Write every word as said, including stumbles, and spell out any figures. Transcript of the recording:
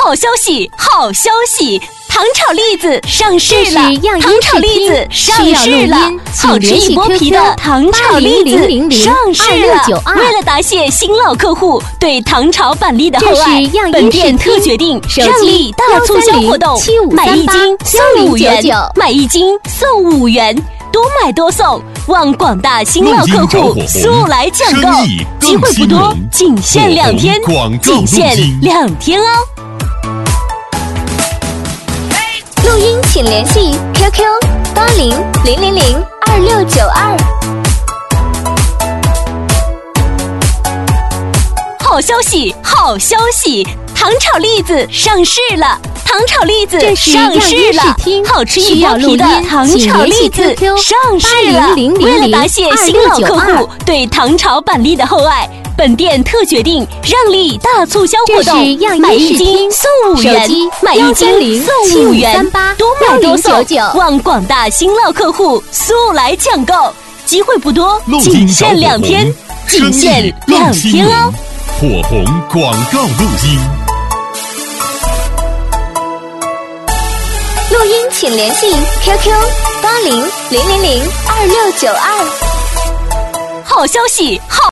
好消息，好消息！糖炒栗子上市了！糖炒栗子上市了！好吃一剥皮的糖炒栗子上市了！为了答谢新老客户对糖炒板栗的厚爱，本店特决定让利大促销活动，买一斤送五元，买一斤送五元，多买多送，望广大新老客户速来抢购，机会不多，仅限两天，仅限两天哦！ 录音请联系 Q Q 八零零零零二六九二。 好消息，好消息！糖炒栗子上市了！糖炒栗子上市了！好吃一剥皮的糖炒栗子上市了！为了答谢新老客户对糖炒板栗的厚爱，本店特决定让利大促销活动，买一斤送五元，买一斤送五元，多买多送，望广大新老客户速来抢购，机会不多，仅限两天，仅限两天哦！ 火红广告录音。 录音请联系 Q Q 八零零零零二六九二。 好消息，好。